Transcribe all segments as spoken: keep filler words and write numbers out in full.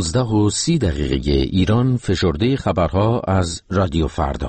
پانزده و سی دقیقه ایران. فشرده خبرها از رادیو فردا.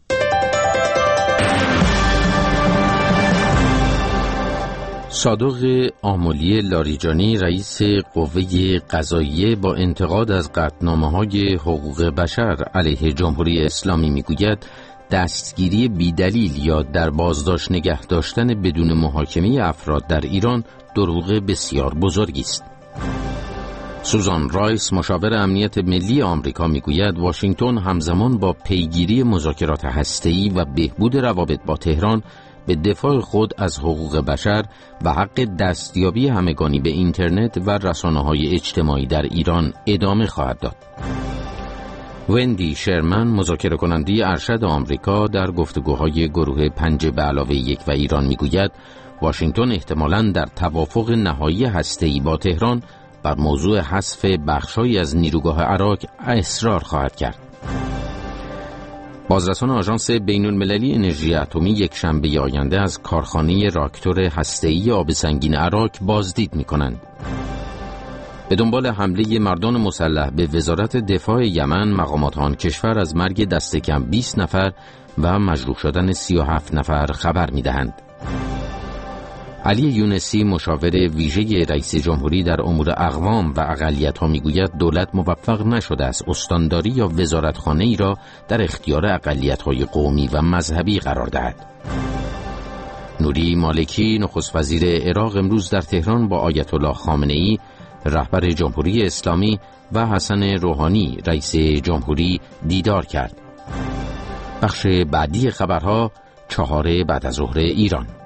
صادق آملی لاریجانی رئیس قوه قضاییه با انتقاد از قطعنامه‌های حقوق بشر علیه جمهوری اسلامی میگوید دستگیری بیدلیل یا در بازداشت نگه داشتن بدون محاکمه افراد در ایران دروغ بسیار بزرگی است. سوزان رایس مشاور امنیت ملی آمریکا میگوید واشنگتن همزمان با پیگیری مذاکرات هسته‌ای و بهبود روابط با تهران به دفاع خود از حقوق بشر و حق دستیابی همگانی به اینترنت و رسانه‌های اجتماعی در ایران ادامه خواهد داد. وندی شرمن مذاکره کننده ارشد آمریکا در گفتگوهای گروه پنج به علاوه یک و ایران میگوید واشنگتن احتمالاً در توافق نهایی هسته‌ای با تهران بر موضوع حذف بخش‌هایی از نیروگاه عراق اصرار خواهد کرد. بازرسان آژانس بین‌المللی انرژی اتمی یک شنبه آینده از کارخانه راکتور هسته‌ای آب سنگین عراق بازدید می‌کنند. به دنبال حمله مردان مسلح به وزارت دفاع یمن، مقامات آن کشور از مرگ دست کم بیست نفر و مجروح شدن سی و هفت نفر خبر می‌دهند. علی یونسی مشاور ویژه رئیس جمهوری در امور اقوام و اقلیت‌ها میگوید دولت موفق نشده است استانداری یا وزارتخانه‌ای را در اختیار اقلیت‌های قومی و مذهبی قرار دهد. نوری مالکی نخست وزیر عراق امروز در تهران با آیت الله خامنه‌ای رهبر جمهوری اسلامی و حسن روحانی رئیس جمهوری دیدار کرد. بخش بعدی خبرها چهار بعد از ظهر ایران.